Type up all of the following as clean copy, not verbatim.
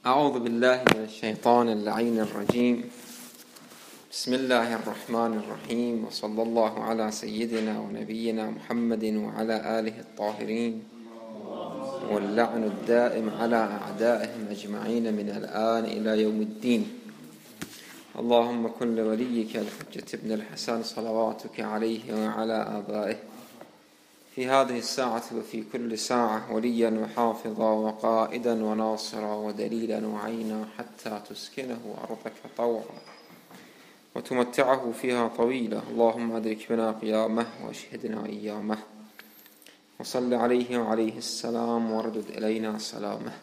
أعوذ بالله من الشيطان اللعين الرجيم. بسم الله الرحمن الرحيم، وصلى الله على سيدنا ونبينا محمد وعلى آله الطاهرين، واللعن الدائم على أعدائهم أجمعين من الآن إلى يوم الدين. اللهم كن لوليك الحجة ابن الحسن صلواتك عليه وعلى آبائه في هذه الساعة وفي كل ساعة وليا وحافظا وقائدا وناصرا ودليلا وعينا، حتى تسكنه أرضك طوعا وتمتعه فيها طويلا. اللهم أدرك بنا قيامه واشهدنا أيامه، وصل عليه وعليه السلام واردد إلينا سلامه.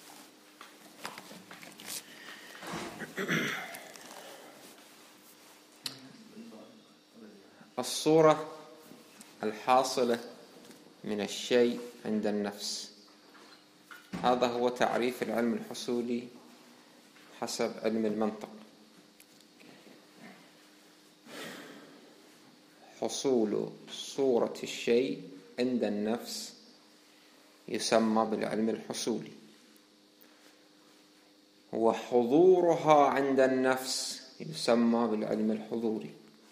الصورة الحاصلة من الشيء عند النفس، هذا هو تعريف العلم الحصولي حسب علم المنطق. حصول صورة الشيء عند النفس يسمى بالعلم الحصولي، وحضورها عند النفس يسمى بالعلم الحضوري.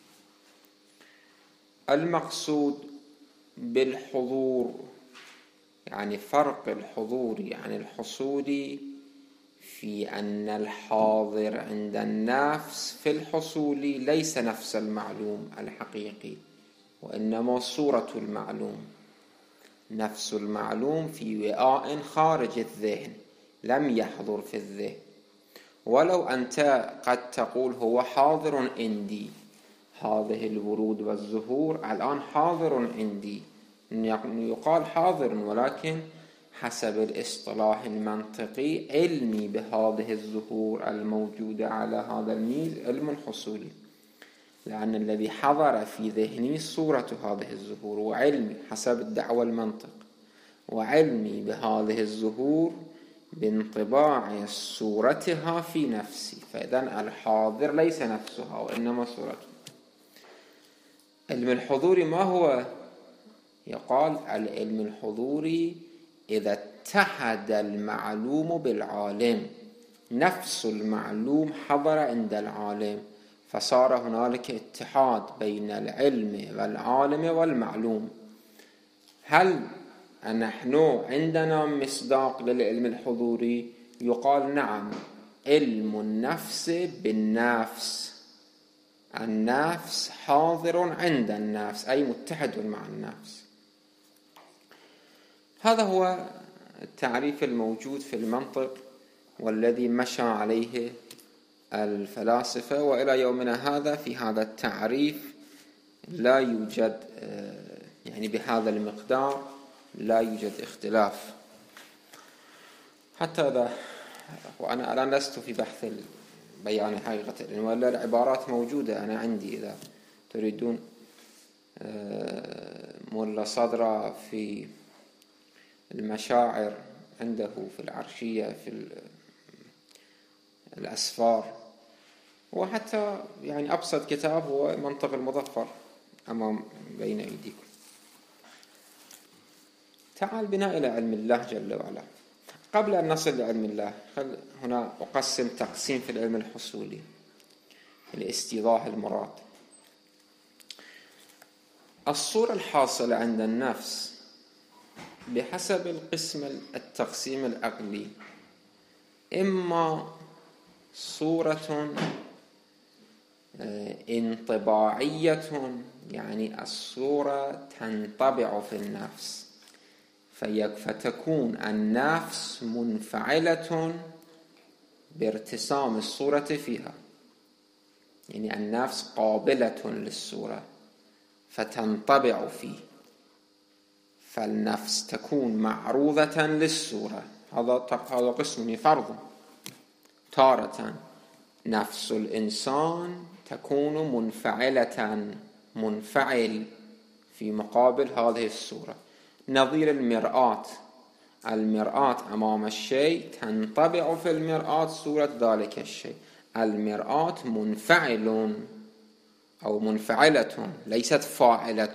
المقصود بالحضور يعني فرق الحضور عن الحصول في أن الحاضر عند النفس في الحصول ليس نفس المعلوم الحقيقي، وإنما صورة المعلوم. نفس المعلوم في وعاء خارج الذهن لم يحضر في الذهن، ولو أنت قد تقول هو حاضر عندي، هذه الورود والزهور الآن حاضر عندي، يقال حاضر، ولكن حسب الاصطلاح المنطقي علمي بهذه الزهور الموجودة على هذا الميز علم حصولي، لأن الذي حضر في ذهني صورة هذه الزهور، وعلمي حسب الدعوة المنطق، وعلمي بهذه الزهور بانطباع صورتها في نفسي. فإذا الحاضر ليس نفسها وإنما صورتها. علم الحضوري ما هو؟ يقال العلم الحضوري إذا اتحد المعلوم بالعالم، نفس المعلوم حضر عند العالم، فصار هنالك اتحاد بين العلم والعالم والمعلوم. هل نحن عندنا مصداق للعلم الحضوري؟ يقال نعم، علم النفس بالنفس، النفس حاضر عند النفس أي متحد مع النفس. هذا هو التعريف الموجود في المنطق والذي مشى عليه الفلاسفة، وإلى يومنا هذا في هذا التعريف لا يوجد يعني بهذا المقدار لا يوجد اختلاف. حتى إذا، وأنا الآن لست في بحث بيان حقيقة العلم، ولا العبارات موجودة أنا عندي، إذا تريدون ملا صدرة في المشاعر عنده في العرشية في الأسفار، وحتى يعني أبسط كتاب هو منطق المظفر أمام بين أيديكم. تعال بنا إلى علم الله جل وعلا. قبل أن نصل لعلم الله، هنا أقسم تقسيم في العلم الحصولي لاستيضاح المراد. الصورة الحاصلة عند النفس بحسب التقسيم العقلي إما صورة انطباعية، يعني الصورة تنطبع في النفس، فتكون النفس منفعلة بارتسام الصورة فيها، يعني النفس قابلة للصورة فتنطبع فيه، فالنفس تكون معروضة للصورة. هذا قسم فرض. تارة نفس الإنسان تكون منفعل في مقابل هذه الصورة، نظير المرآة أمام الشيء تنطبع في المرآة صورة ذلك الشيء. المرآة منفعل أو منفعلة ليست فاعلة.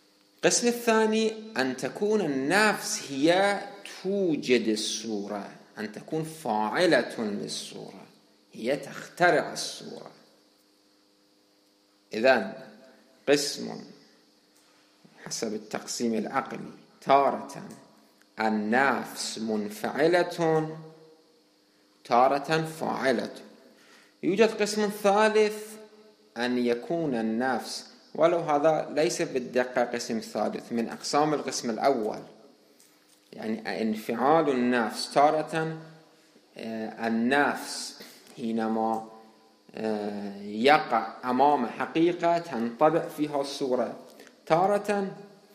القسم الثاني أن تكون النفس هي توجد الصورة، أن تكون فاعلة للصورة، هي تخترع الصورة. إذن قسم حسب التقسيم العقلي تارة النفس منفعلة، تارة فاعلة. يوجد قسم ثالث أن يكون النفس، ولو هذا ليس بالدقة قسم ثالث، من أقسام القسم الأول، يعني انفعال النفس. تارة النفس حينما يقع أمام حقيقة تنطبع فيها الصورة. تارة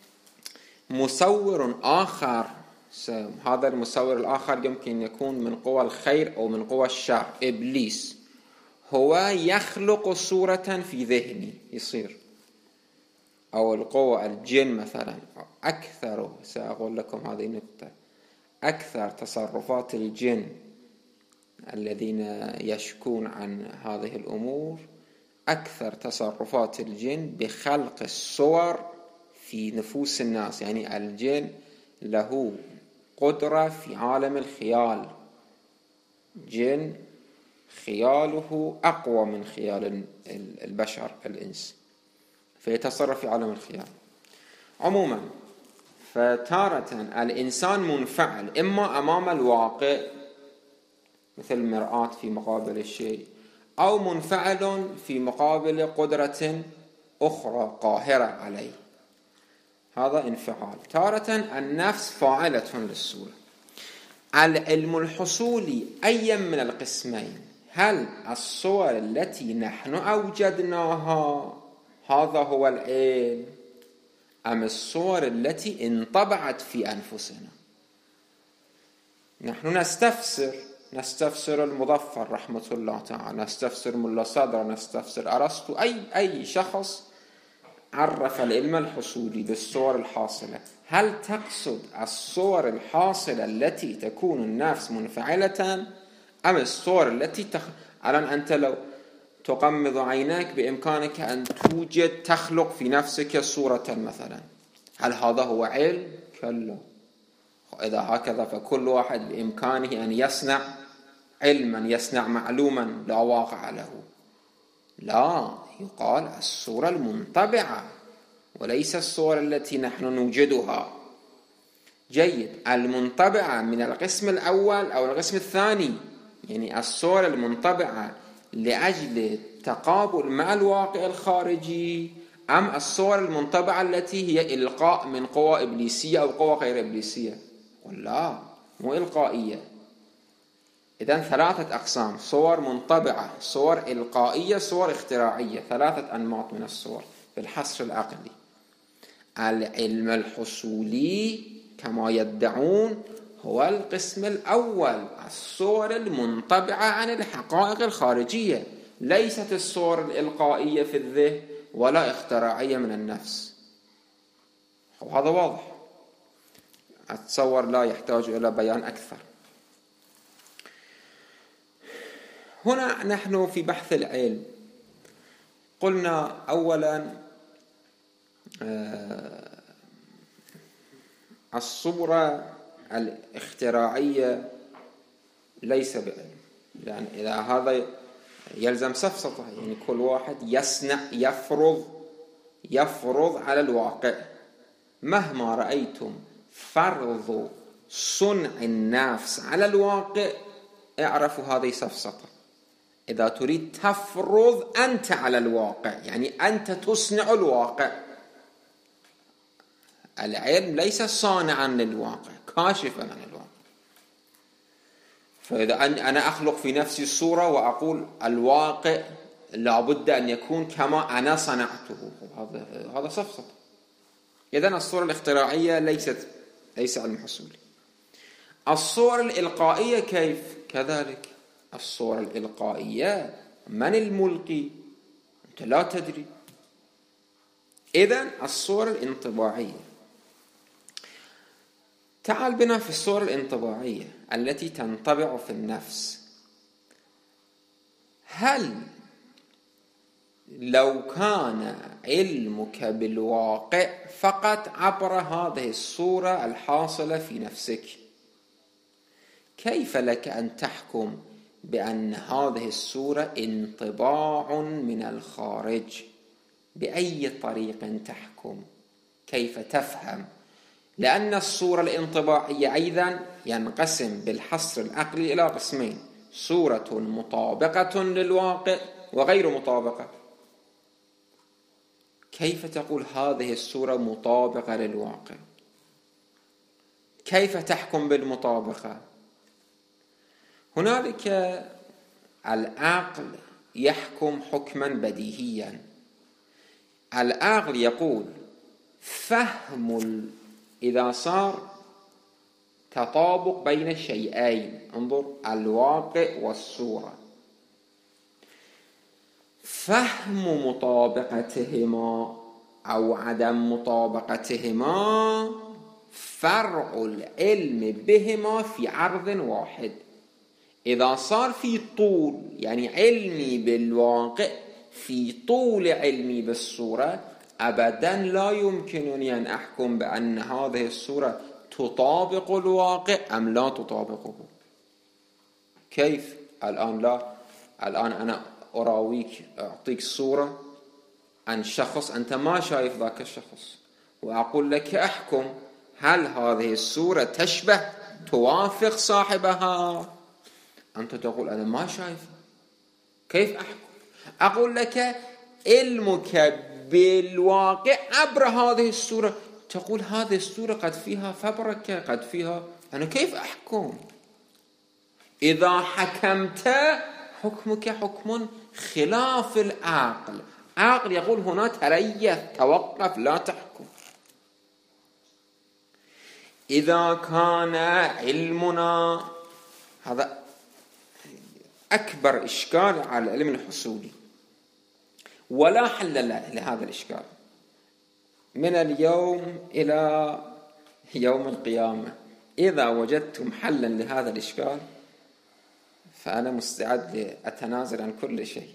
مصور آخر، هذا المصور الآخر يمكن يكون من قوى الخير أو من قوى الشر، إبليس، هو يخلق صورة في ذهني يصير، أو القوى الجن مثلا. أكثر، سأقول لكم هذه النقطة، أكثر تصرفات الجن الذين يشكون عن هذه الأمور، أكثر تصرفات الجن بخلق الصور في نفوس الناس. يعني الجن له قدرة في عالم الخيال، جن خياله أقوى من خيال البشر الإنس، فيتصرف في عالم الخيال. عموما فتارة الإنسان منفعل إما أمام الواقع مثل المرآة في مقابل الشيء، أو منفعل في مقابل قدرة أخرى قاهرة عليه، هذا انفعال. تارة النفس فاعلة للصورة. العلم الحصولي أي من القسمين، هل الصور التي نحن أوجدناها هذا هو العلم، أم الصور التي انطبعت في أنفسنا؟ نحن نستفسر المظفر رحمة الله تعالى، نستفسر ملا صدر، نستفسر أرسطو، أي شخص عرف العلم الحصولي بالصور الحاصلة. هل تقصد الصور الحاصلة التي تكون النفس منفعلة، أم الصور التي الآن أنت لو تغمض عينيك بإمكانك أن توجد تخلق في نفسك صورة مثلا، هل هذا هو علم؟ كلا. إذا هكذا فكل واحد بإمكانه أن يصنع علما، يصنع معلوما لا واقع له. لا، يقال الصورة المنطبعة وليس الصور التي نحن نوجدها. جيد، المنطبعة من القسم الأول أو القسم الثاني، يعني الصورة المنطبعة لأجل تقابل مع الواقع الخارجي، أم الصور المنطبعة التي هي إلقاء من قوى إبليسية أو قوى غير إبليسية؟ لا، مو إلقائية. إذن ثلاثة أقسام: صور منطبعة، صور إلقائية، صور اختراعية، ثلاثة أنماط من الصور في الحصر العقلي. العلم الحصولي كما يدعون هو القسم الأول، الصور المنطبعة عن الحقائق الخارجية، ليست الصور الإلقائية في الذهن ولا اختراعية من النفس. وهذا واضح، أتصور لا يحتاج إلى بيان أكثر. هنا نحن في بحث العلم قلنا أولا الصورة الاختراعية ليس بعلم، لأن إذا هذا يلزم سفسطة، يعني كل واحد يصنع، يفرض على الواقع. مهما رأيتم فرض صنع النفس على الواقع اعرفوا هذه سفسطة. إذا تريد تفرض أنت على الواقع، يعني أنت تصنع الواقع. العلم ليس صانعا للواقع، كاشفا عن الواقع. فإذا أنا أخلق في نفسي الصورة وأقول الواقع لابد أن يكون كما أنا صنعته، هذا سفسطة. إذن الصورة الاختراعية ليس علم حصولي. الصور الإلقائية كيف؟ كذلك الصورة الإلقائية من الملقي؟ أنت لا تدري. إذن الصورة الانطباعية، تعال بنا في الصورة الانطباعية التي تنطبع في النفس. هل لو كان علمك بالواقع فقط عبر هذه الصورة الحاصلة في نفسك، كيف لك أن تحكم بأن هذه الصورة انطباع من الخارج؟ بأي طريق تحكم؟ كيف تفهم؟ لأن الصورة الانطباعية أيضا ينقسم بالحصر العقلي إلى قسمين: صورة مطابقة للواقع وغير مطابقة. كيف تقول هذه الصورة مطابقة للواقع؟ كيف تحكم بالمطابقة؟ هنالك العقل يحكم حكما بديهيا. العقل يقول فهم إذا صار تطابق بين شيئين، انظر الواقع والصورة، فهم مطابقتهما أو عدم مطابقتهما فرع العلم بهما في عرض واحد. إذا صار في طول، يعني علمي بالواقع في طول علمي بالصورة، أبدا لا يمكنني أن أحكم بأن هذه الصورة تطابق الواقع أم لا تطابقه. كيف؟ الآن أنا أراويك، أعطيك صورة عن شخص أنت ما شايف ذاك الشخص، وأقول لك أحكم هل هذه الصورة تشبه توافق صاحبها؟ أنت تقول أنا ما شايفه، كيف أحكم؟ أقول لك علمك بالواقع عبر هذه الصورة، تقول هذه الصورة قد فيها فبركة، قد فيها، أنا كيف أحكم؟ إذا حكمت حكمك حكم خلاف العقل. عقل يقول هنا تريث، توقف، لا تحكم. إذا كان علمنا، هذا أكبر إشكال على العلم الحصولي ولا حل لهذا الإشكال من اليوم إلى يوم القيامة. إذا وجدتم حلا لهذا الإشكال فأنا مستعد لأتنازل عن كل شيء.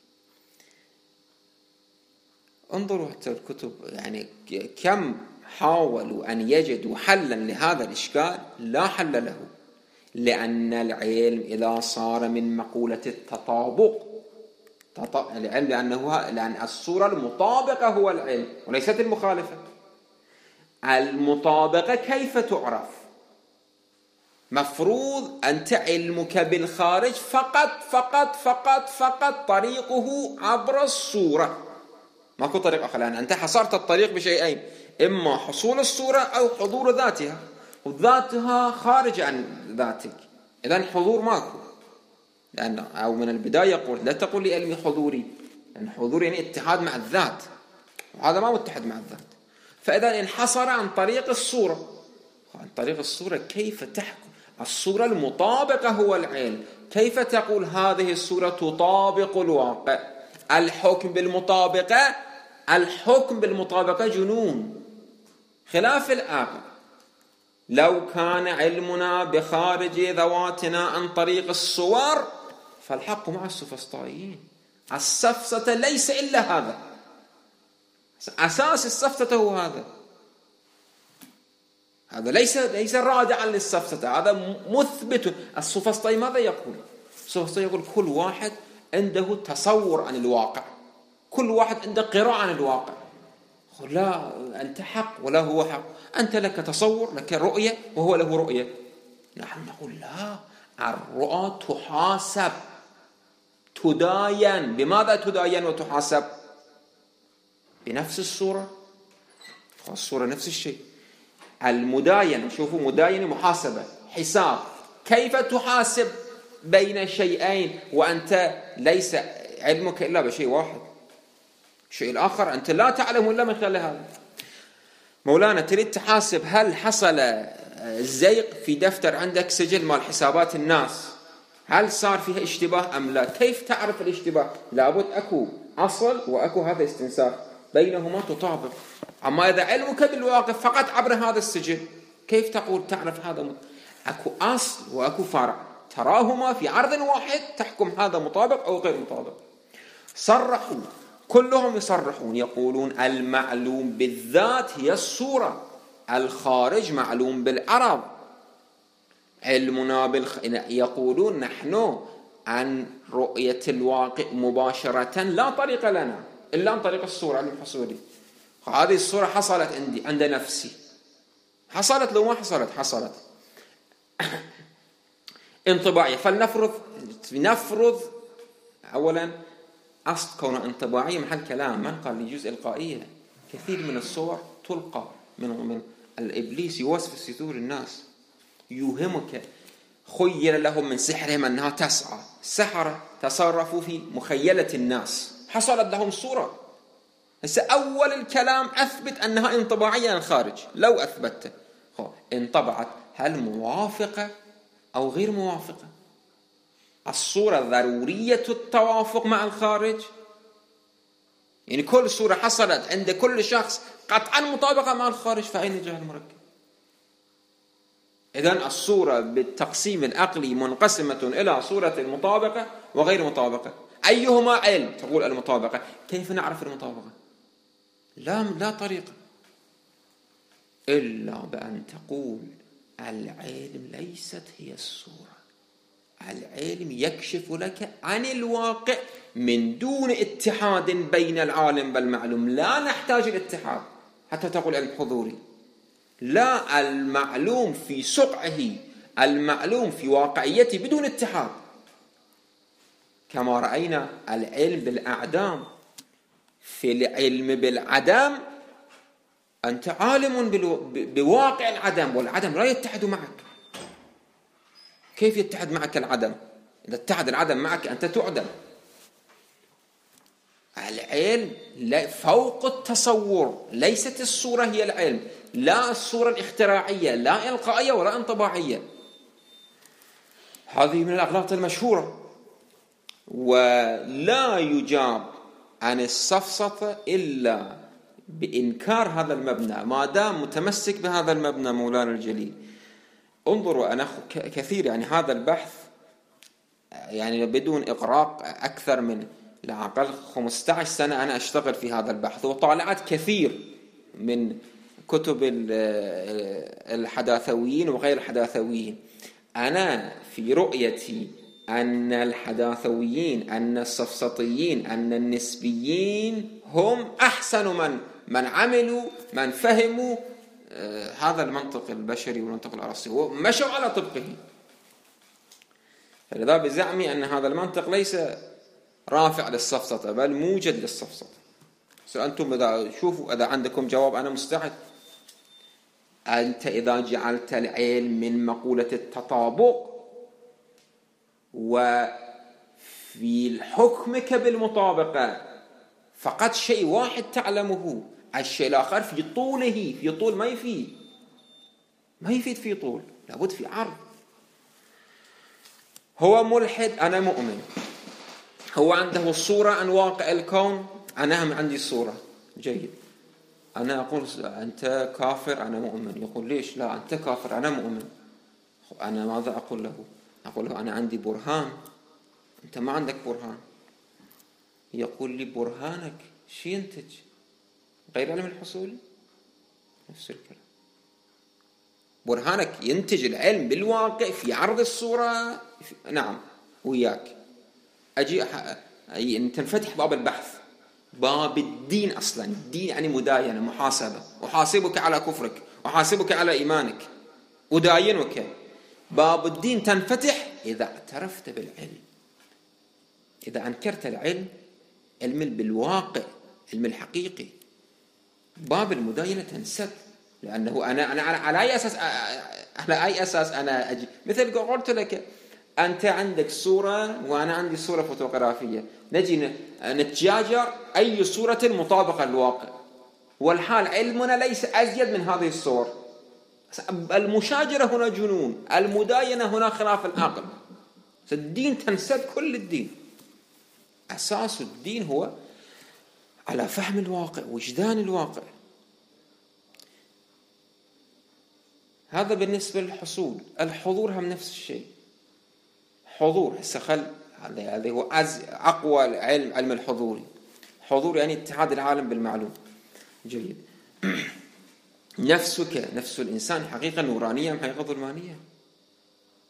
انظروا حتى الكتب، يعني كم حاولوا أن يجدوا حلا لهذا الإشكال، لا حل له. لأن العلم إذا صار من مقولة التطابق، العلم لأن الصورة المطابقة هو العلم وليست المخالفة. المطابقة كيف تعرف؟ مفروض أنت علمك بالخارج فقط فقط فقط فقط طريقه عبر الصورة، ماكو طريق آخر، لأن أنت حصرت الطريق بشيئين: إما حصول الصورة أو حضور ذاتها، وذاتها خارج عن ذاتك، إذن حضور ماكو. لأن أو من البداية قلت لا تقول لي علمي حضوري، لأن حضور يعني اتحاد مع الذات، وهذا ما متحد مع الذات. فإذا انحصر عن طريق الصورة. عن طريق الصورة كيف تحكم؟ الصورة المطابقة هو العلم. كيف تقول هذه الصورة تطابق الواقع؟ الحكم بالمطابقة جنون خلاف العقل. لو كان علمنا بخارج ذواتنا عن طريق الصور فالحق مع السفسطائيين. السفسطة ليس إلا هذا، أساس السفسطة هو هذا ليس رادعا للسفسطة، هذا مثبت. السفسطائي ماذا يقول؟ السفسطائي يقول كل واحد عنده تصور عن الواقع، كل واحد عنده قراءة عن الواقع. لا أنت حق ولا هو حق، أنت لك تصور، لك رؤية وهو له رؤية. نحن نقول لا، الرؤى تحاسب، تداين. بماذا تداين وتحاسب؟ بنفس الصورة. الصورة نفس الشيء. المداين، شوفوا، مداين محاسبة، حساب. كيف تحاسب بين شيئين وأنت ليس علمك إلا بشيء واحد؟ الشيء الآخر أنت لا تعلم إلا من خلال هذا. مولانا تريد تحاسب هل حصل زيغ في دفتر عندك سجل مال حسابات الناس، هل صار فيها اشتباه أم لا؟ كيف تعرف الاشتباه؟ لابد أكو أصل وأكو هذا استنساخ بينهما تطابق. أما إذا علمك بالواقع فقط عبر هذا السجل، كيف تقول تعرف هذا أكو أصل وأكو فرع تراهما في عرض واحد تحكم هذا مطابق أو غير مطابق؟ صرحوا، كلهم يصرحون، يقولون المعلوم بالذات هي الصورة، الخارج معلوم بالعرض. علمنا يقولون نحن عن رؤية الواقع مباشرة لا طريق لنا إلا عن طريق الصورة الحصولي. هذه الصورة حصلت عند نفسي، حصلت لو ما حصلت انطباعية. فلنفرض أولا أصل كونها انطباعية محل كلام، ما قال لي جزء إلقائية. كثير من الصور تلقى من الإبليس يوسوس في صدور الناس، يوهمك، خيل لهم من سحرهم أنها تسعى. السحرة تصرفوا في مخيلة الناس، حصلت لهم صورة. هسه أول الكلام أثبت أنها انطباعية للخارج. لو أثبتت انطبعت، هل موافقة أو غير موافقة؟ الصورة ضرورية التوافق مع الخارج، يعني كل صورة حصلت عند كل شخص قطعا مطابقة مع الخارج، فأين جاء المركب؟ إذن الصورة بالتقسيم العقلي منقسمة إلى صورة المطابقة وغير مطابقة. أيهما علم؟ تقول المطابقة. كيف نعرف المطابقة؟ لا طريقة إلا بأن تقول العلم ليست هي الصورة. العلم يكشف لك عن الواقع من دون اتحاد بين العالم والمعلوم. لا نحتاج الاتحاد حتى تقول علم حضوري. لا، المعلوم في سقعه، المعلوم في واقعيته بدون اتحاد. كما رأينا العلم بالأعدام، في العلم بالعدم أنت عالم بواقع العدم، والعدم لا يتحد معك. كيف يتحد معك العدم؟ إذا اتحد العدم معك أنت تعدم. العلم فوق التصور، ليست الصورة هي العلم، لا الصورة الاختراعية، لا إلقائية ولا انطباعية. هذه من الأغلاط المشهورة. ولا يجاب عن السفسطة إلا بإنكار هذا المبنى، ما دام متمسك بهذا المبنى مولانا الجليل. انظروا، أنا كثير يعني هذا البحث يعني بدون إغراق أكثر من لا أقل 15 سنة أنا أشتغل في هذا البحث، وطالعت كثير من كتب الحداثويين وغير الحداثويين. أنا في رؤيتي أن الحداثويين، أن السفسطيين، أن النسبيين هم أحسن من عملوا، من فهموا هذا المنطق البشري والمنطق الأرسطي ومشوا على طبقه. فلذا بزعمي أن هذا المنطق ليس رافع للسفسطة بل موجد للسفسطة. أنتم إذا شوفوا إذا عندكم جواب أنا مستعد. أنت إذا جعلت العلم من مقولة التطابق وفي حكمك بالمطابقة فقط شيء واحد تعلمه، الشيء الآخر في طوله، في طول ما يفيد في طول، لابد في عرض. هو ملحد أنا مؤمن، هو عنده الصورة عن واقع الكون، أنا هم عندي الصورة. جيد، أنا أقول أنت كافر أنا مؤمن. يقول ليش؟ لا أنت كافر أنا مؤمن. أنا ماذا أقول له؟ أقول له أنا عندي برهان، أنت ما عندك برهان. يقول لي برهانك شي ينتج؟ غير علم الحصول. نفس الكلام، برهانك ينتج العلم بالواقع في عرض الصورة. نعم وياك أجي تنفتح باب البحث، باب الدين. أصلا الدين يعني مداينة، محاسبة، أحاسبك على كفرك، أحاسبك على إيمانك، أداينك. باب الدين تنفتح إذا اعترفت بالعلم. إذا أنكرت العلم، علم بالواقع، علم الحقيقي، باب المداينة تنسد. لأنه أنا على أي أساس أنا أجي؟ مثل قلت لك أنت عندك صورة وأنا عندي صورة فوتوغرافية، نجي نتجاجر أي صورة مطابقة للواقع، والحال علمنا ليس أزيد من هذه الصور. المشاجرة هنا جنون، المداينة هنا خلاف العقل. الدين تنسد كل الدين. أساس الدين هو على فهم الواقع، وجدان الواقع. هذا بالنسبة للحصول. الحضور هم نفس الشيء. حضور هذا هو أقوى علم الحضوري. حضور يعني اتحاد العالم بالمعلوم. جيد. نفسك، نفس الإنسان حقيقة نورانية أم حقيقة ظلمانية؟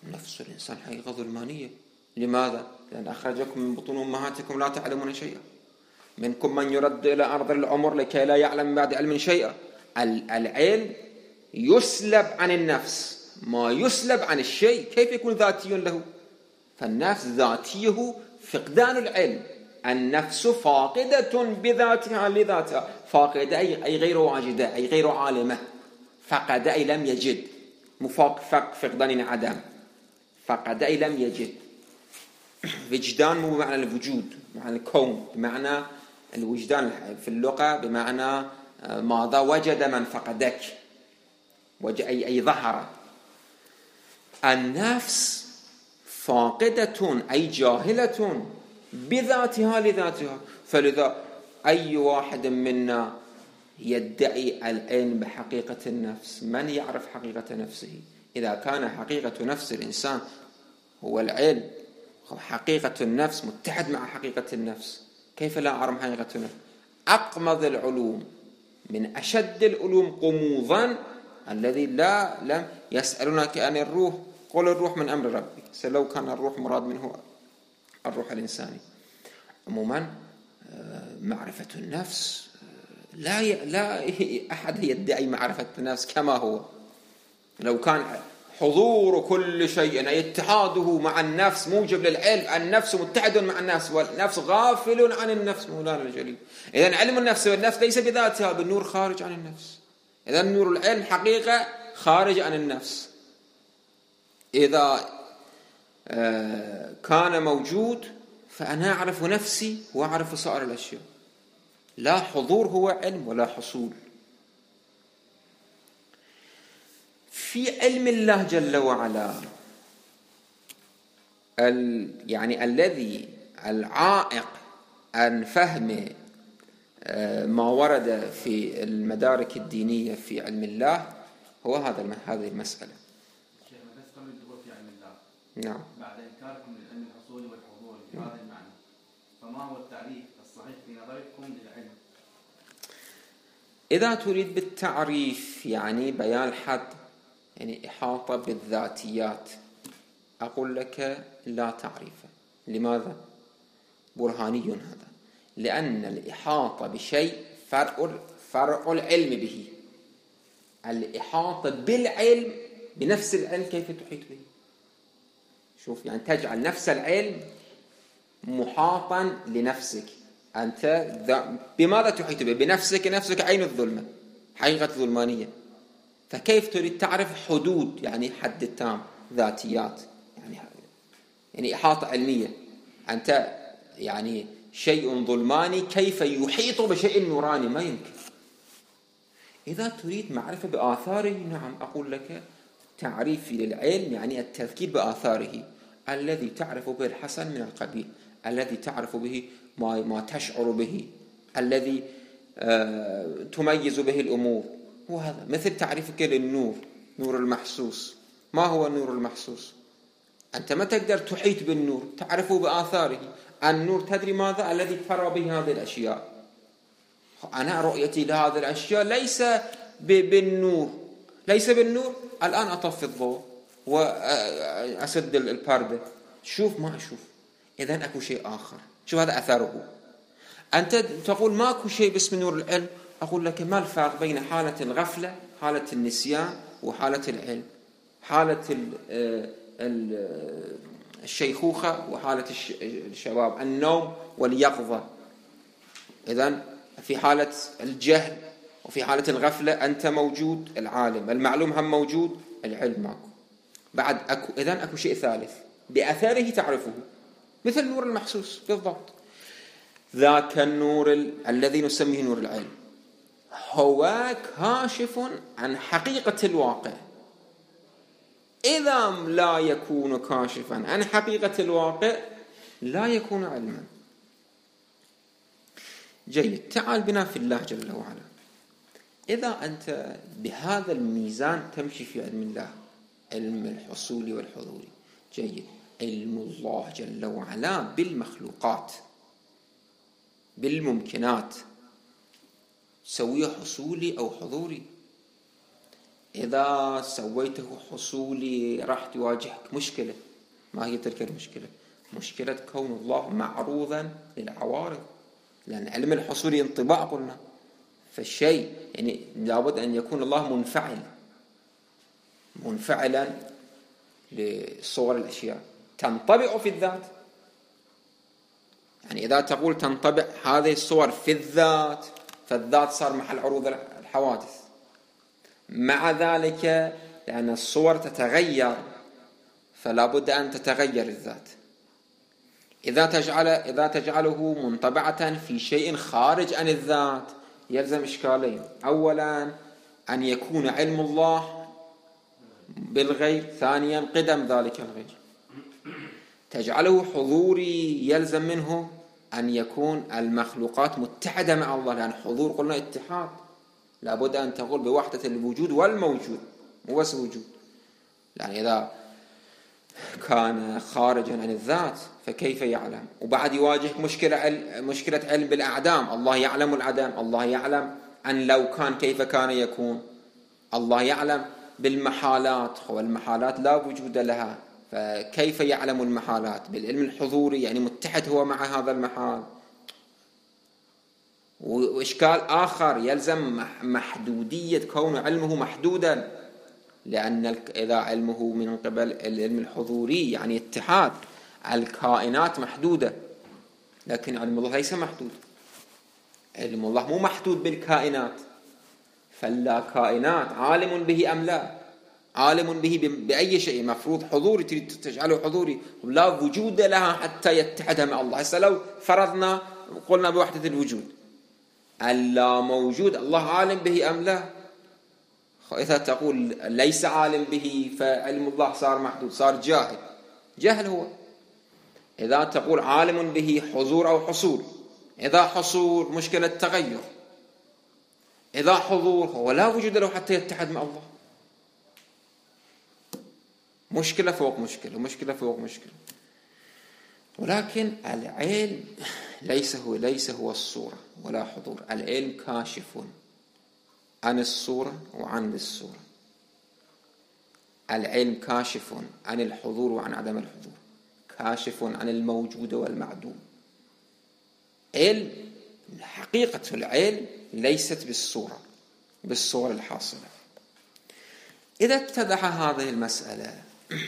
نفس الإنسان حقيقة ظلمانية. لماذا؟ لأن أخرجكم من بطون أمهاتكم لا تعلمون شيئا، منكم من يرد إلى أرض العمر لكي لا يعلم بعد علم شيئا. العلم يسلب عن النفس، ما يسلب عن الشيء كيف يكون ذاتي له؟ فالنفس ذاتيه فقدان العلم. النفس فاقدة بذاتها لذاتها، فاقدة أي غير واجدة، أي غير عالمة. فقد أي لم يجد، فقدان عدم، فقد أي لم يجد. وجدان مو بمعنى الوجود، بمعنى الكون، بمعنى الوجدان في اللغة بمعنى ماذا وجد من فقدك، أي ظهر. النفس فاقدة أي جاهلة بذاتها لذاتها. فلذا أي واحد منا يدعي العلم بحقيقة النفس. من يعرف حقيقة نفسه؟ إذا كان حقيقة نفس الإنسان هو العلم، حقيقة النفس متحد مع حقيقة النفس، كيف لا أعلم حقيقة النفس؟ أقمض العلوم من أشد العلوم قموضا الذي لم يسألونك عن الروح قل الروح من أمر ربي. لو كان الروح مراد منه الروح الإنساني. عموما معرفة النفس لا أحد يدعي معرفة النفس كما هو. لو كان حضور كل شيء أي اتحاده مع النفس موجب للعلم، النفس متحد مع النفس والنفس غافل عن النفس، مولانا الجليل. إذن علم النفس والنفس ليس بذاتها، بالنور خارج عن النفس. إذن نور العلم حقيقة خارج عن النفس. إذا كان موجود فأنا أعرف نفسي وأعرف سائر الأشياء. لا حضور هو علم ولا حصول. في علم الله جل وعلا يعني الذي العائق عن فهم ما ورد في المدارك الدينية في علم الله هو هذه المسألة. شيخ بس قبل الدخول في علم الله، نعم، بعد إنكاركم للعلم الحصولي والحضوري بهذا المعنى، فما هو التعريف الصحيح في نظركم للعلم؟ إذا تريد بالتعريف يعني بيان حد، يعني إحاطة بالذاتيات، أقول لك لا تعريف. لماذا؟ برهاني هذا. لأن الإحاطة بشيء فرع العلم به. الإحاطة بالعلم بنفس العلم كيف تحيط به؟ شوف، يعني تجعل نفس العلم محاطا لنفسك. أنت بماذا تحيط به؟ بنفسك. نفسك عين الظلمة، حقيقة ظلمانية. فكيف تريد تعرف حدود، يعني حد التام، ذاتيات، يعني إحاطة علمية. أنت يعني شيء ظلماني كيف يحيط بشيء نوراني؟ ما يمكن. إذا تريد معرفة بآثاره، نعم، أقول لك تعريفي للعلم يعني التذكير بآثاره، الذي تعرف به الحسن من القبيح، الذي تعرف به ما تشعر به، الذي تميز به الأمور. وهذا مثل تعريفك للنور، نور المحسوس. ما هو النور المحسوس؟ أنت ما تقدر تحيط بالنور، تعرفه بآثاره. النور تدري ماذا؟ الذي ترى به هذه الأشياء. أنا رؤيتي لهذه الأشياء ليس بالنور، ليس بالنور. الآن أطفي الضوء وأسد البردة، شوف ما أشوف. إذن أكو شيء آخر. شوف هذا أثره. أنت تقول ماكو شيء باسم نور العلم. أقول لك ما الفرق بين حالة الغفلة، حالة النسيان، وحالة العلم؟ حالة الشيخوخة وحالة الشباب، النوم واليقظة. إذن في حالة الجهل وفي حالة الغفلة أنت موجود، العالم المعلوم هم موجود، العلم ماكو. بعد إذن أكو شيء ثالث بأثاره تعرفه، مثل النور المحسوس بالضبط. ذاك النور الذي نسميه نور العلم هو كاشف عن حقيقة الواقع. إذا لا يكون كاشفا عن حقيقة الواقع لا يكون علما. جيد، تعال بنا في الله جل وعلا. إذا أنت بهذا الميزان تمشي في علم الله، علم الحصول والحضور، جيد، علم الله جل وعلا بالمخلوقات، بالممكنات، سويه حصولي أو حضوري. إذا سويته حصولي راح تواجهك مشكلة. ما هي تلك المشكلة؟ مشكلة كون الله معروضا للعوارض، لأن علم الحصول انطباع قلنا، فالشيء يعني لابد أن يكون الله منفعلا لصور الأشياء تنطبع في الذات. يعني إذا تقول تنطبع هذه الصور في الذات، فالذات صار محل عروض الحوادث. مع ذلك لأن الصور تتغير فلا بد أن تتغير الذات. إذا تجعله منطبعة في شيء خارج عن الذات يلزم إشكالين: أولا أن يكون علم الله بالغير، ثانيا قدم ذلك الغير. تجعله حضوري يلزم منه أن يكون المخلوقات متحدة مع الله، لأن حضور قلنا اتحاد، لابد أن تقول بوحدة الوجود والموجود، مو بس وجود. يعني إذا كان خارجا عن الذات فكيف يعلم؟ وبعد يواجهك مشكلة علم بالأعدام. الله يعلم العدم، الله يعلم أن لو كان كيف كان يكون، الله يعلم بالمحالات، والمحالات لا وجود لها، فكيف يعلم المحالات؟ بالعلم الحضوري، يعني متحد هو مع هذا المحال. وإشكال آخر يلزم محدودية كون علمه محدودا، لأن إذا علمه من قبل العلم الحضوري يعني اتحاد، الكائنات محدودة، لكن علم الله ليس محدود. علم الله مو محدود بالكائنات، فلا كائنات عالم به أم لا، عالم به بأي شيء، مفروض حضوري، تريد تجعله حضوري ولا وجود لها حتى يتحد مع الله. هسه لو فرضنا قلنا بوحدة الوجود، اللا موجود الله عالم به أم لا؟ إذا تقول ليس عالم به فعلم الله صار محدود، صار جاهل هو. إذا تقول عالم به حضور أو حصول، إذا حصول مشكلة تغير، إذا حضور هو لا وجود له حتى يتحد مع الله. مشكلة فوق مشكلة، مشكلة فوق مشكلة. ولكن العلم ليس هو الصورة ولا حضور. العلم كاشف عن الصورة وعن الصورة. العلم كاشف عن الحضور وعن عدم الحضور، كاشف عن الموجود والمعدوم. حقيقة العلم ليست بالصورة الحاصلة. إذا اتضح هذه المسألة،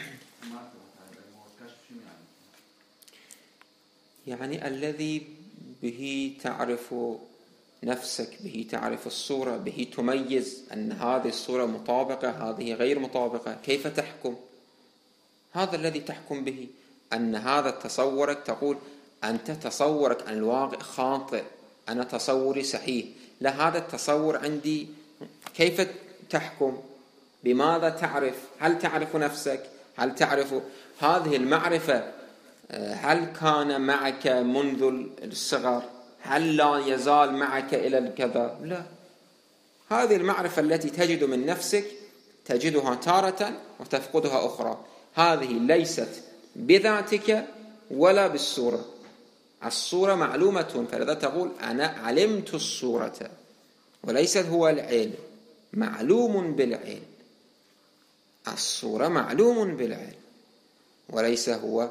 يعني الذي به تعرف نفسك، به تعرف الصورة، به تميز أن هذه الصورة مطابقة، هذه غير مطابقة. كيف تحكم؟ هذا الذي تحكم به، أن هذا تصورك، تقول أنت تصورك عن الواقع خاطئ، أنا تصوري صحيح، لا هذا التصور عندي. كيف تحكم؟ بماذا تعرف؟ هل تعرف نفسك؟ هل تعرف هذه المعرفة؟ هل كان معك منذ الصغر؟ هل لا يزال معك إلى الكذا؟ لا. هذه المعرفة التي تجد من نفسك تجدها تارة وتفقدها أخرى. هذه ليست بذاتك ولا بالصورة. الصورة معلومة، فلذا تقول أنا علمت الصورة، وليست هو العلم، معلوم بالعلم. الصورة معلوم بالعلم وليس هو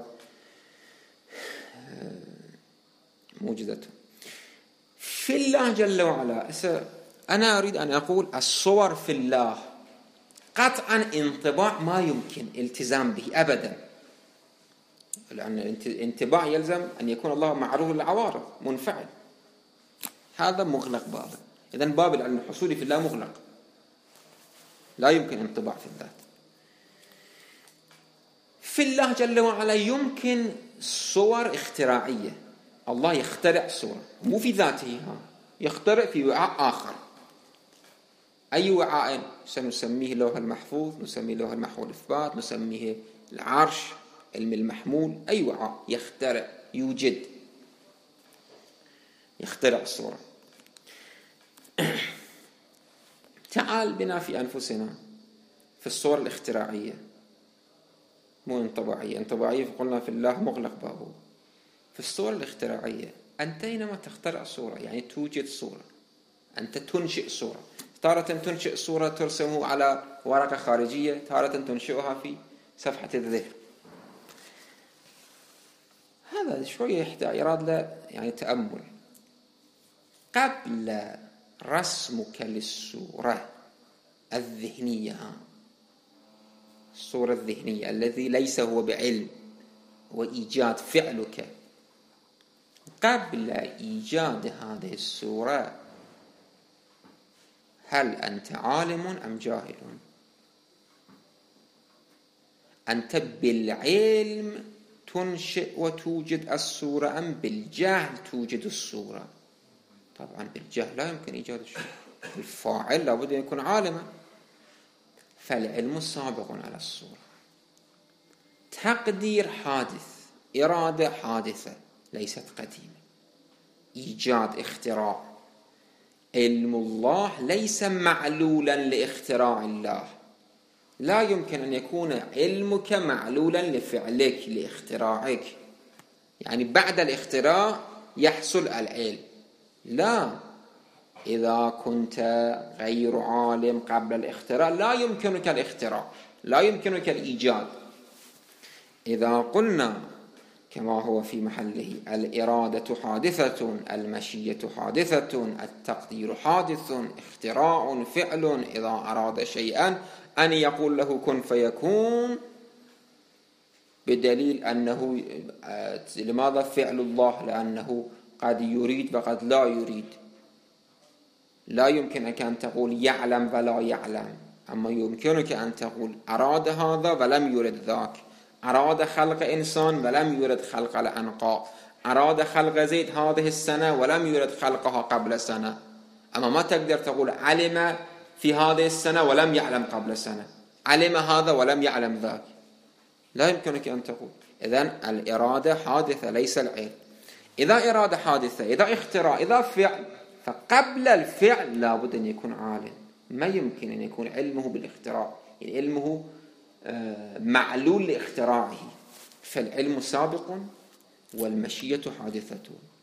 موجودته في الله جل وعلا. أنا أريد أن أقول الصور في الله قطعا انطباع ما يمكن التزام به أبدا، لأن الانطباع يلزم أن يكون الله معروض للعوارض، منفعل. هذا مغلق بابه. إذن باب العلم الحصولي في الله مغلق، لا يمكن انطباع في الذات. في الله جل وعلا يمكن صور اختراعية. الله يخترع صورة مو في ذاته، يخترع في وعاء آخر. أي وعاء؟ سنسميه لوح المحفوظ، نسميه لوح المحفوظ الإثبات، نسميه العرش، علم المحمول. أي وعاء يخترع، يوجد، يخترع صورة. تعال بنا في أنفسنا في الصور الاختراعية، مو انطباعية. انطباعية قلنا في الله مغلق بابه. في الصور الاختراعية أنت حينما تخترع صورة يعني توجد صورة، أنت تنشئ صورة، تارة تنشئ صورة ترسمه على ورقة خارجية، تارة تنشئها في صفحة الذهن. هذا شوية يراد له يعني تأمل. قبل رسمك للصورة الذهنية، الصورة الذهنية الذي ليس هو بعلم وإيجاد فعلك، قبل إيجاد هذه الصورة هل أنت عالم أم جاهل؟ أنت بالعلم تنشئ وتوجد الصورة أم بالجهل توجد الصورة؟ طبعا بالجهل لا يمكن إيجاد الشيء، الفاعل لابد أن يكون عالما، فالعلم سابق على الصورة. تقدير حادث، إرادة حادثة ليست قديمة، إيجاد اختراع. علم الله ليس معلولا لاختراع الله، لا يمكن أن يكون علمك معلولا لفعلك لاختراعك، يعني بعد الاختراع يحصل العلم، لا. إذا كنت غير عالم قبل الاختراع لا يمكنك الاختراع، لا يمكنك الإيجاد. إذا قلنا كما هو في محله الإرادة حادثة، المشية حادثة، التقدير حادث، اختراع فعل، إذا أراد شيئا أن يقول له كن فيكون، بدليل أنه لماذا فعل الله؟ لأنه قد يريد وقد لا يريد. لا يمكنك أن تقول يعلم ولا يعلم، أما يمكنك أن تقول أراد هذا ولم يرد ذاك، أراد خلق إنسان ولم يرد خلق الأنقاء، أراد خلق زيد هذه السنة ولم يرد خلقها قبل سنة. أما ما تقدر تقول علم في هذه السنة ولم يعلم قبل سنة، علم هذا ولم يعلم ذاك، لا يمكنك أن تقول. إذن الإرادة حادثة ليس العلم. إذا إرادة حادثة، إذا اختراع، إذا فعل، فقبل الفعل لابد أن يكون عالم، ما يمكن أن يكون علمه بالاختراع، يعني علمه معلول لاختراعه، فالعلم سابق والمشية حادثة.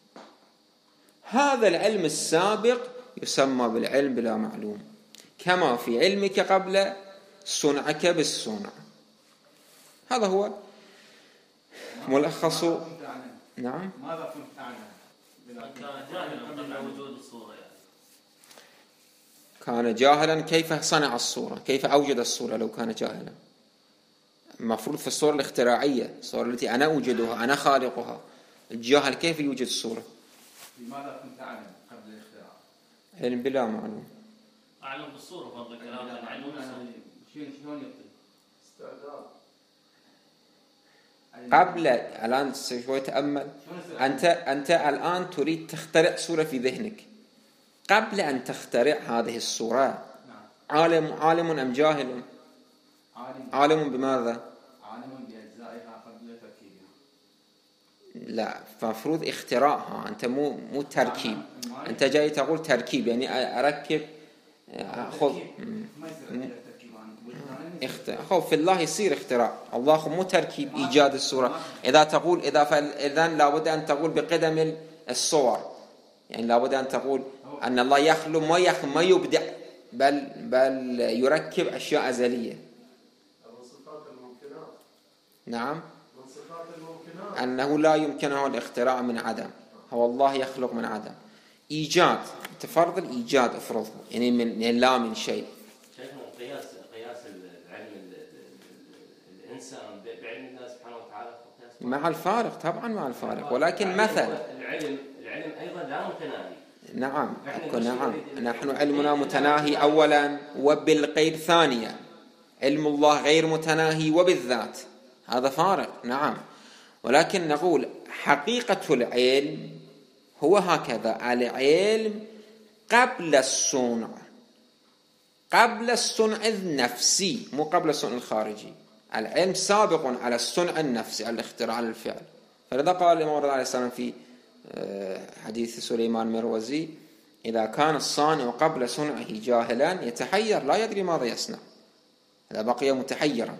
هذا العلم السابق يسمى بالعلم بلا معلوم، كما في علمك قبل صنعك بالصنع. هذا هو ملخص. نعم. ماذا كنت أعلم؟ كان جاهلا قبل وجود الصورة، يعني كان جاهلا كيف صنع الصورة، كيف أوجد الصورة لو كان جاهلا؟ المفروض في الصورة الاختراعية، الصورة التي أنا أوجدها، أنا خالقها. الجاهل كيف يوجد الصورة؟ لماذا كنت أعلم قبل الاختراع؟ علم بلا معلوم. أعلم بالصورة فضل كلام العلم بالصورة. شلون يطلق؟ استعداد. قبل الآن شوي تأمل، أنت الآن تريد تخترع صورة في ذهنك. قبل أن تخترع هذه الصورة عالم أم جاهل؟ عالم بماذا؟ عالم بأجزائها قبل تركيبها. لا، فمفروض اختراعها. أنت مو تركيب، أنت جاي تقول تركيب، يعني أركب أخذ في الله يصير اختراع. الله مو تركيب إيجاد الصورة. إذا تقول إذن لابد أن تقول بقدم الصور، يعني لابد أن تقول أن الله يخلق ما يبدع، بل يركب أشياء أزلية. نعم، من صفات الممكنات أنه لا يمكنه الاختراع من عدم، هو الله يخلق من عدم. إيجاد، تفرض الإيجاد افرضه، يعني من لا من شيء. قياس العلم الإنسان بعلم الله سبحانه وتعالى مع الفارق، طبعا مع الفارق، ولكن مثل العلم أيضا لا متناهي. نعم، نحن علمنا متناهي أولا وبالقيد ثانيا، علم الله غير متناهي وبالذات، هذا فارق. نعم، ولكن نقول حقيقة العلم هو هكذا، العلم قبل الصنع، قبل الصنع النفسي، مو قبل الصنع الخارجي. العلم سابق على الصنع النفسي، على الاختراع، على الفعل. فلذا قال الإمام عليه السلام في حديث سليمان المروزي: إذا كان الصانع قبل صنعه جاهلا يتحير لا يدري ماذا يصنع، إذا بقي متحيرا.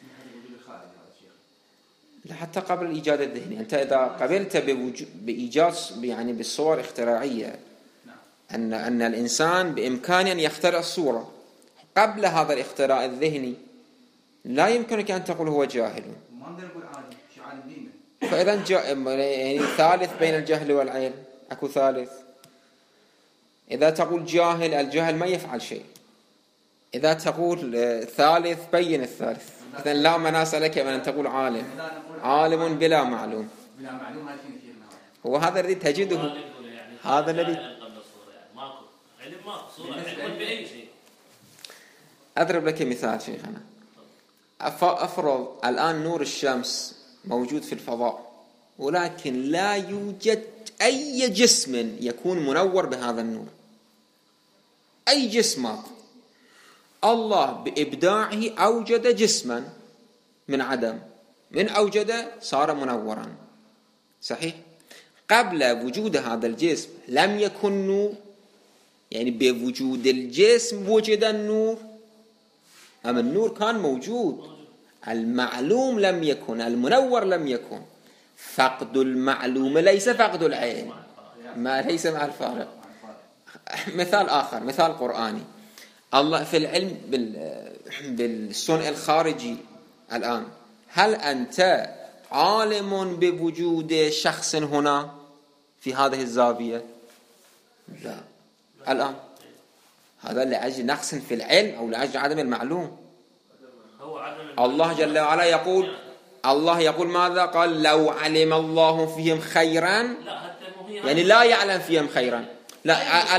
حتى قبل الإيجاد الذهني، أنت إذا قبلت بإيجاد يعني بالصور اختراعية أن الإنسان بإمكانه أن يخترع الصورة. قبل هذا الاختراع الذهني لا يمكنك أن تقول هو جاهل. ما نقدر نقول عالم، شو عالم ديما. فإذا يعني ثالث بين الجهل والعلم، أكو ثالث. إذا تقول جاهل، الجاهل ما يفعل شيء. إذا تقول ثالث بين الثالث. إذن لا مناس لك من أن تقول عالم. عالم بلا معلوم. بلا معلوم هاي شيء هو هذا الذي تجده. هذا الذي ماكو علم، ماكو صورة علم بأي شيء. أضرب لك مثال شيخنا. أفرض الآن نور الشمس موجود في الفضاء، ولكن لا يوجد أي جسم يكون منور بهذا النور. أي جسم ماكو. الله بإبداعه أوجد جسما من عدم، من أوجد صار منورا. صحيح؟ قبل وجود هذا الجسم لم يكن نور، يعني بوجود الجسم وجد النور. أما النور كان موجود، المعلوم لم يكن، المنور لم يكن. فقد المعلوم ليس فقد العين، ما ليس مع الفارق. مثال آخر، مثال قرآني. الله في العلم بالصنع الخارجي الآن، هل أنت عالم بوجود شخص هنا في هذه الزاوية؟ لا. الآن هذا لأجل نقص في العلم أو لأجل عدم المعلوم. الله جل وعلا يقول، الله يقول ماذا؟ قال لو علم الله فيهم خيرا، يعني لا يعلم فيهم خيرا. لا،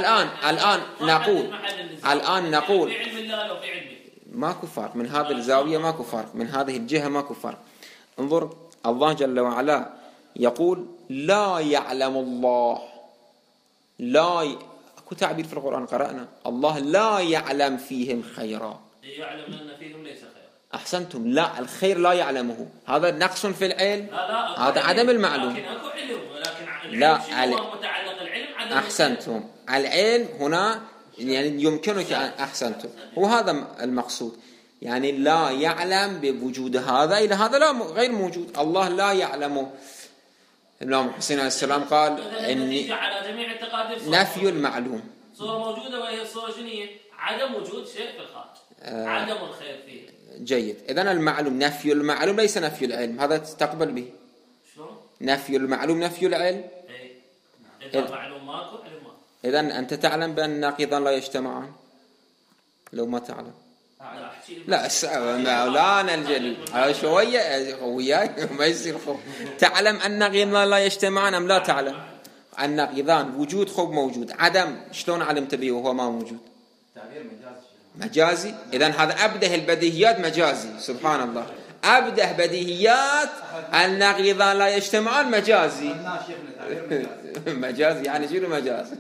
الآن نقول ماكو فرق من هذه الزاوية، ماكو فرق من هذه الجهة، ماكو فرق. انظر، الله جل وعلا يقول لا يعلم الله، اكو تعبير في القرآن قرأنا، الله لا يعلم فيهم خيرا. يعلم أن فيهم ليس خير. أحسنتم. لا، الخير لا يعلمه، هذا نقص في العلم. هذا عدم المعلوم. لكن اكو علم، ولكن لا، متعلق العلم عدم. أحسنتم. العلم هنا يعني يمكنك أن أحسنتم، وهذا المقصود. يعني لا يعلم بوجود هذا إلى هذا لا غير موجود. الله لا يعلم. الإمام حسين عليه السلام قال إني على جميع التقادير نفي المعلوم. صورة موجودة، وهي الصورة شنية؟ عدم وجود شيء في الخارج، عدم الخير فيه. جيد. إذن المعلوم نفي المعلوم ليس نفي العلم، هذا تقبل به. شلون؟ نفي المعلوم نفي العلم. إذا معلوم ماكو علم ماكو. إذن أنت تعلم بأن الناقضان لا يجتمعان؟ لو ما تعلم لا مولانا الجليل شوية وياي ما يصير خوف. تعلم أن الناقضان لا يجتمعان أم لا تعلم؟ الناقضان وجود خوب موجود، عدم شلون علمت به وهو ما موجود؟ تعبير مجازي. إذن هذا أبده البديهيات مجازي. سبحان الله، أبده بديهيات الناقضان لا يجتمعان مجازي. مجازي يعني شنو مجاز؟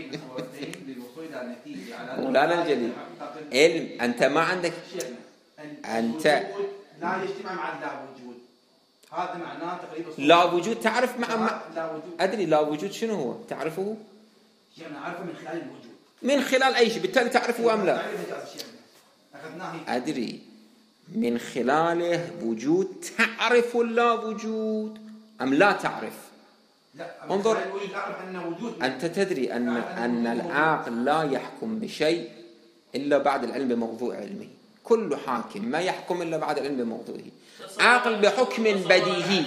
مولانا الجليل علم. أنت ما عندك، أنت لا يجتمع مع لا وجود، هذا معناه تقريبا لا وجود. تعرف مع لا وجود. أدري لا وجود شنو هو؟ تعرفه؟ يعني نعرفه من خلال الوجود، من خلال أي شيء، بالتالي تعرفه أم لا؟ أخذناه. أدري من خلاله وجود. تعرف لا وجود أم لا تعرف؟ انظر، أنت تدري أن العاقل لا يحكم بشيء إلا بعد العلم بموضوع علمه. كل حاكم ما يحكم إلا بعد العلم بموضوعه. عاقل بحكم بديهي.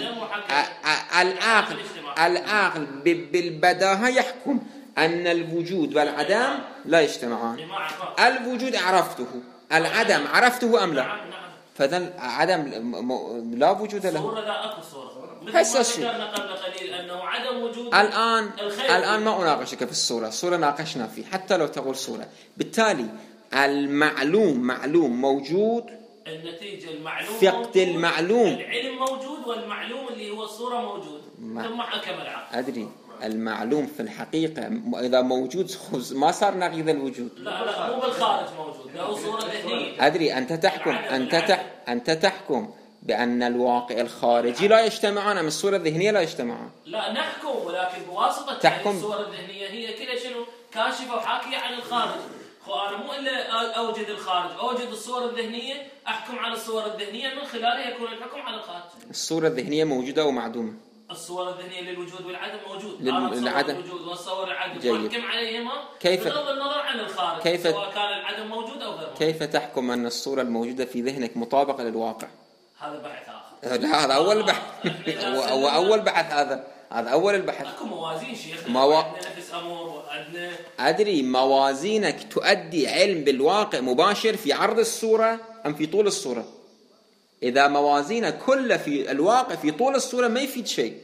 العاقل بالبداهة يحكم أن الوجود والعدم لا يجتمعان. الوجود عرفته، العدم عرفته أم لا؟ فذن عدم لا وجود له. صورة لا أكو صورة. هسه الصورة قبل قليل أنه عدم وجود. الآن ما أناقشك في الصورة ناقشنا فيه حتى لو تقول صورة. بالتالي المعلوم موجود، النتيجة المعلوم فقد المعلوم. العلم موجود، والمعلوم اللي هو الصورة موجود، ثم حكم العقل. أدري المعلوم في الحقيقة إذا موجود ما صار نقيض الوجود. لا مو بالخارج موجود، له صورة ذهنية. أدري أنت تحكم بأن الواقع الخارجي لا يجتمعان أم الصورة الذهنية لا يجتمعان. لا نحكم، ولكن بواسطة تحكم. الصورة الذهنية هي كده شنو؟ كاشفة وحاكية عن الخارج. أنا مو إلا أوجد الخارج، أوجد الصورة الذهنية، أحكم على الصورة الذهنية، من خلالها يكون الحكم على الخارج. الصورة الذهنية موجودة ومعدومة. الصور الذهنية للوجود والعدم موجود. للعدم الوجود والصور العدم جيد. تحكم عليهما كيف بغض النظر عن الخارج سواء كان العدم موجود أو غير موجود. كيف تحكم أن الصورة الموجودة في ذهنك مطابقة للواقع؟ هذا بحث آخر. لا هذا أول بحث. هو أول بحث هذا أول البحث. أكو موازين شيخ. عندنا نفس أمور وعندنا أدري موازينك تؤدي علم بالواقع مباشر في عرض الصورة أم في طول الصورة؟ إذا موازينك كلها في الواقع في طول الصورة ما يفيد شيء.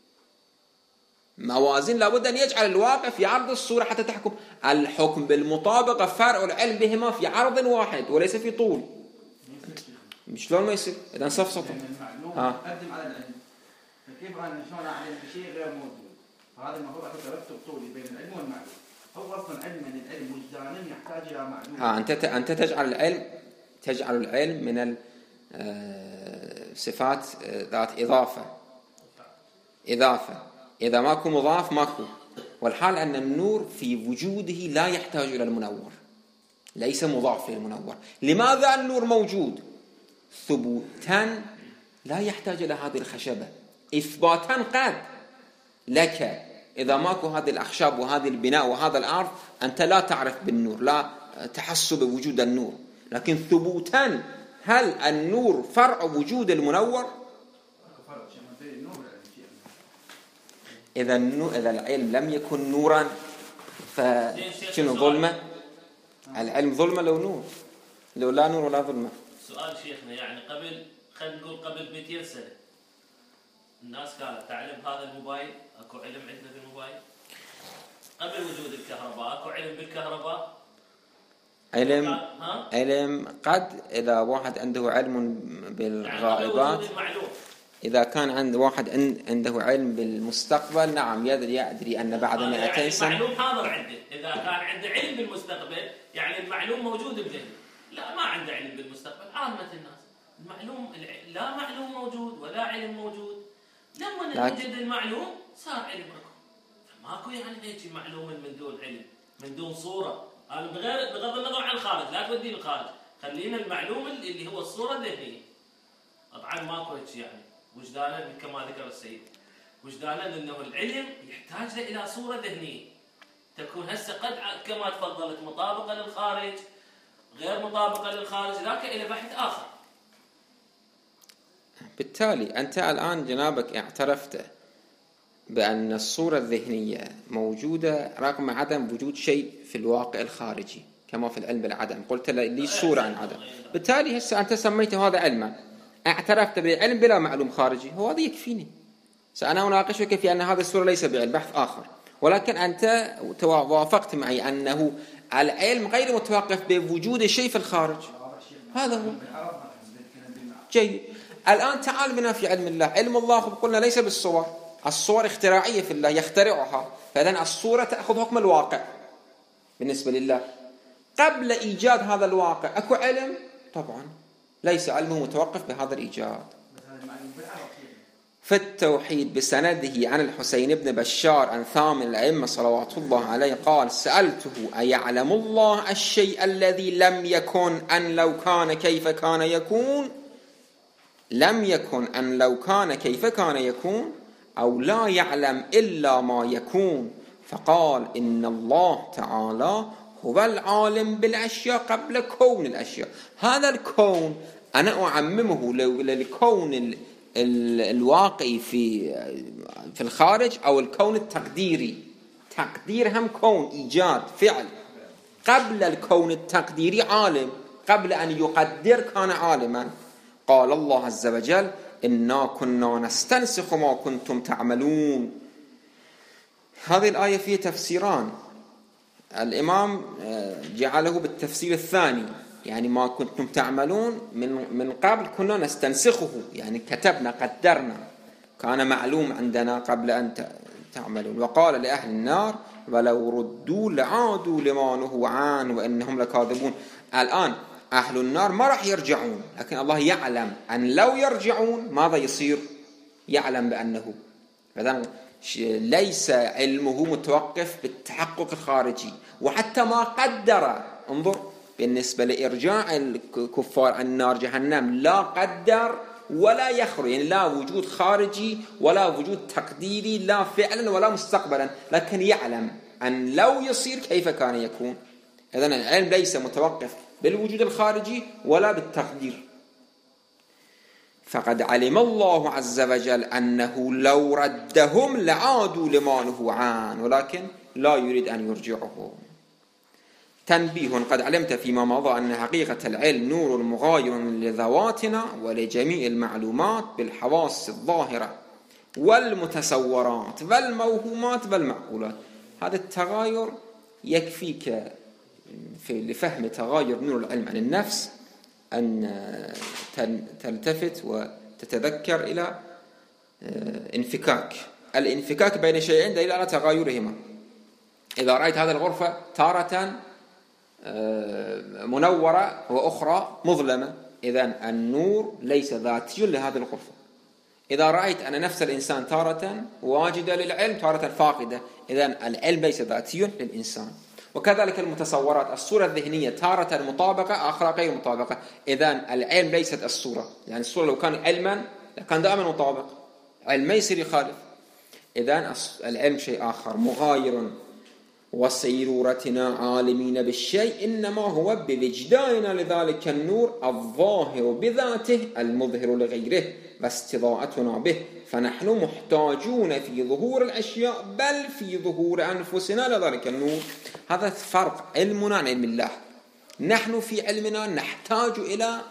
موازين لابد أن يجعل الواقع في عرض الصورة حتى تحكم. الحكم بالمطابقة فرع العلم بهما في عرض واحد وليس في طول. شلون ما يصير؟ إذا صفصفة المعلوم قدم على العلم، فكيف أنا شلون أعلم بشيء غير موجود؟ فهذا المفروض أكو ترتب طولي بين العلم والمعلوم. هو أصلا علم من العلم وجدانا يحتاج إلى معلوم. أنت تجعل العلم من صفات ذات إضافة. إذا ماكو مضاف ماكو. والحال أن النور في وجوده لا يحتاج إلى المنور، ليس مضاف للمنور. لماذا النور موجود؟ ثبوتا لا يحتاج إلى هذه الخشبة. إثباتا قد لك إذا ماكو هذه الأخشاب وهذه البناء وهذا الأرض أنت لا تعرف بالنور، لا تحس بوجود النور. لكن ثبوتا هل النور فرع وجود المنور؟ إذا العلم لم يكن نورا فشنو ظلمة؟ العلم ظلمة لو نور، لو لا نور ولا ظلمة. سؤال شيخنا، يعني خلينا نقول قبل 200 سنة الناس كانت تعلم هذا الموبايل، اكو علم عندنا بالموبايل قبل وجود الكهرباء، اكو علم بالكهرباء، علم قد إذا واحد عنده علم بالغائبات، يعني إذا كان عند واحد عنده علم بالمستقبل نعم يدري أن بعد 200 سنة المعلوم حاضر عنده. إذا كان عنده علم بالمستقبل يعني المعلوم موجود بذهنه. لا ما عنده علم بالمستقبل عامة الناس المعلوم لا معلوم موجود ولا علم موجود. لما نوجد المعلوم صار علم ركب. فماكو يعني هيك معلوم من دون علم من دون صورة. أنا بغض النظر عن الخارج، لا توديني الخارج، خلينا المعلوم اللي هو الصورة الذهنية. طبعا ماكو هيك يعني وجدانا كما ذكر السيد، وجدانا انه العلم يحتاج الى صوره ذهنيه تكون هسه قد كما تفضلت مطابقه للخارج غير مطابقه للخارج، ذاك الى بحث اخر. بالتالي انت الان جنابك اعترفت بان الصوره الذهنيه موجوده رغم عدم وجود شيء في الواقع الخارجي كما في العلم بالعدم. قلت لي صوره عن عدم، بالتالي هسه انت سميته هذا علما، اعترفت بالعلم بلا معلوم خارجي، هو هذا يكفيني. سأنا أناقشك في أن هذا الصورة ليس بعلم، بحث آخر. ولكن أنت وافقت معي أنه العلم غير متوقف بوجود شيء في الخارج. هذا هو جيد. الآن تعال بنا في علم الله. علم الله قلنا ليس بالصور، الصور اختراعية في الله يخترعها، فإذن الصورة تأخذ حكم الواقع بالنسبة لله. قبل إيجاد هذا الواقع أكو علم؟ طبعا ليس علمه متوقف بهذا الإيجاد. في التوحيد بسنده عن الحسين بن بشار عن ثامن الأئمة صلوات الله عليه قال: سألته أيعلم الله الشيء الذي لم يكن أن لو كان كيف كان يكون؟ لم يكن أن لو كان كيف كان يكون، أو لا يعلم إلا ما يكون. فقال: إن الله تعالى هو العالم بالأشياء قبل كون الأشياء. هذا الكون أنا أعممه للكون الواقعي في الخارج أو الكون التقديري. تقدير هم كون، إيجاد، فعل. قبل الكون التقديري عالم، قبل أن يقدر كان عالما. قال الله عز وجل: إنا كنا نستنسخ ما كنتم تعملون. هذه الآية فيها تفسيران. الإمام جعله بالتفسير الثاني، يعني ما كنتم تعملون من قبل كنا نستنسخه، يعني كتبنا قدرنا، كان معلوم عندنا قبل أن تعملون. وقال لأهل النار: ولو ردوا لعادوا لما نهوا عنه وإنهم لكاذبون. الآن أهل النار ما راح يرجعون، لكن الله يعلم أن لو يرجعون ماذا يصير، يعلم بأنه. فإذن ليس علمه متوقف بالتحقق الخارجي. وحتى ما قدر، انظر بالنسبة لإرجاع الكفار النار جهنم، لا قدر ولا يخرج، يعني لا وجود خارجي ولا وجود تقديري، لا فعلا ولا مستقبلا، لكن يعلم أن لو يصير كيف كان يكون. إذن العلم ليس متوقف بالوجود الخارجي ولا بالتقدير. فقد علم الله عز وجل أنه لو ردهم لعادوا لما نهوا عنه، ولكن لا يريد أن يرجعهم. تنبيه: قد علمت فيما مضى أن حقيقة العلم نور مغاير لذواتنا ولجميع المعلومات بالحواس الظاهرة والمتصورات والموهومات والمعقولات. هذا التغاير يكفيك لفهم تغاير نور العلم عن النفس أن تلتفت وتتذكر إلى الانفكاك بين شيئين دليل على تغايرهما. إذا رأيت هذه الغرفة تارة منورة وأخرى مظلمة، إذن النور ليس ذاتي لهذه الغرفة. إذا رأيت أن نفس الإنسان تارة واجدة للعلم تارة فاقدة، إذن العلم ليس ذاتي للإنسان. وكذلك المتصورات، الصورة الذهنية تارة مطابقة آخر غير مطابقة، إذن العلم ليست الصورة، يعني الصورة لو كان علما كان دائما مطابق، علم ما يصير يخالف. إذن العلم شيء آخر مغاير. وسيرورتنا عالمين بالشيء إنما هو بوجداننا لذلك النور الظاهر بذاته المظهر لغيره واستضاءتنا به، فنحن محتاجون في ظهور الأشياء بل في ظهور أنفسنا لذلك النور. هذا فرق علمنا عن علم الله. نحن في علمنا نحتاج إلى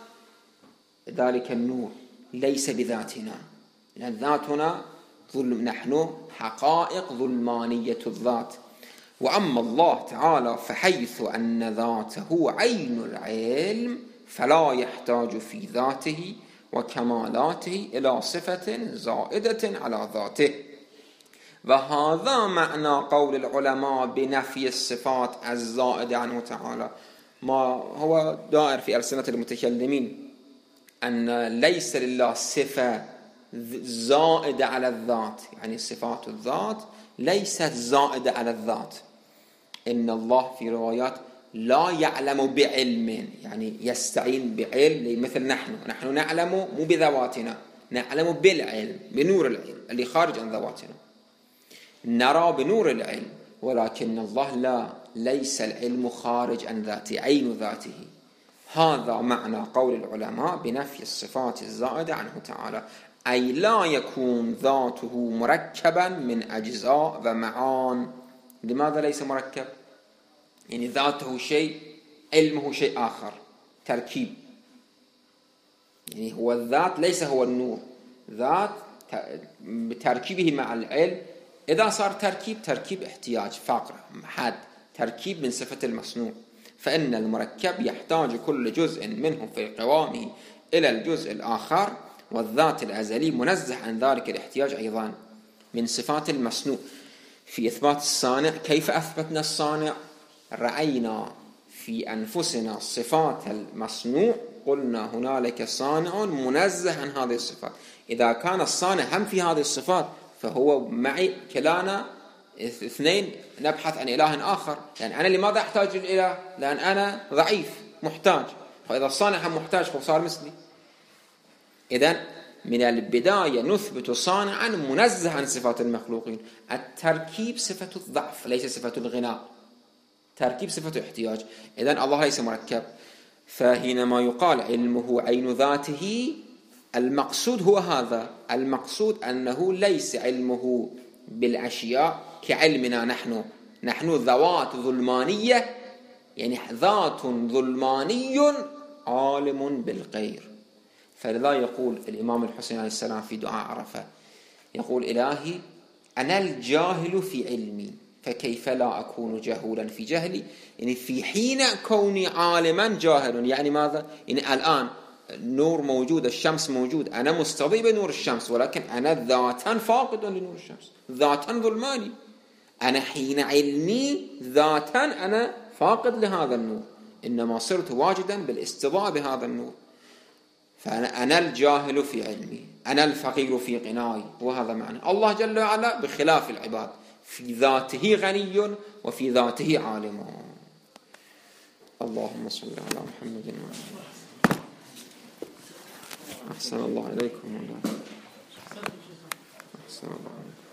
ذلك النور ليس بذاتنا، لأن ذاتنا ظلم، نحن حقائق ظلمانية الذات. وأما الله تعالى فحيث أن ذاته عين العلم فلا يحتاج في ذاته وكمالاته إلى صفة زائدة على ذاته. وهذا معنى قول العلماء بنفي الصفات الزائدة عنه تعالى، ما هو دائر في ألسنة المتكلمين أن ليس لله صفة زائدة على الذات، يعني صفات الذات ليست زائدة على الذات. إن الله في روايات لا يعلم بعلم، يعني يستعين بعلم، مثل نحن نعلم مو بذواتنا، نعلم بالعلم بنور العلم اللي خارج عن ذواتنا، نرى بنور العلم. ولكن الله لا، ليس العلم خارج عن ذاته، عين ذاته. هذا معنى قول العلماء بنفي الصفات الزائدة عنه تعالى، أي لا يكون ذاته مركبا من أجزاء ومعان. لماذا ليس مركب؟ يعني ذاته شيء، علمه شيء آخر، تركيب. يعني هو الذات ليس هو النور، ذات بتركيبه مع العلم. إذا صار تركيب احتياج، فقر، حد، تركيب من صفة المصنوع. فإن المركب يحتاج كل جزء منه في قوامه إلى الجزء الآخر، والذات الأزلي منزه عن ذلك الاحتياج أيضا من صفات المصنوع. في إثبات الصانع، كيف أثبتنا الصانع؟ رأينا في أنفسنا صفات المصنوع، قلنا هنالك صانع منزه عن هذه الصفات. إذا كان الصانع هم في هذه الصفات فهو معي، كلانا اثنين نبحث عن إله آخر. يعني أنا لماذا أحتاج الإله؟ لأن أنا ضعيف محتاج، فإذا الصانع هم محتاج فصار مثلي. إذن من البداية نثبت صانعا منزه عن صفات المخلوقين. التركيب صفة الضعف ليس صفة الغناء، تركيب صفة احتياج. إذن الله ليس مركب. فحينما يقال علمه عين ذاته، المقصود هو هذا، المقصود أنه ليس علمه بالأشياء كعلمنا نحن ذوات ظلمانية، يعني ذات ظلماني عالم بالغير. فلذا يقول الإمام الحسين عليه السلام في دعاء عرفة، يقول إلهي أنا الجاهل في علمي فكيف لا أكون جهولا في جهلي. يعني في حين كوني عالما جاهل، يعني ماذا؟ يعني الآن النور موجود، الشمس موجود، أنا مستضيء بنور الشمس، ولكن أنا ذاتا فاقد لنور الشمس، ذاتا ظلماني. أنا حين علمي ذاتا أنا فاقد لهذا النور، إنما صرت واجدا بالاستضاء بهذا النور. فأنا الجاهل في علمي، أنا الفقير في غناي. وهذا معنى الله جل وعلا بخلاف العباد، في ذاته غني وفي ذاته عالم. اللهم صل على محمد وعلى أحسن الله إليكم والله. أحسن الله عليكم.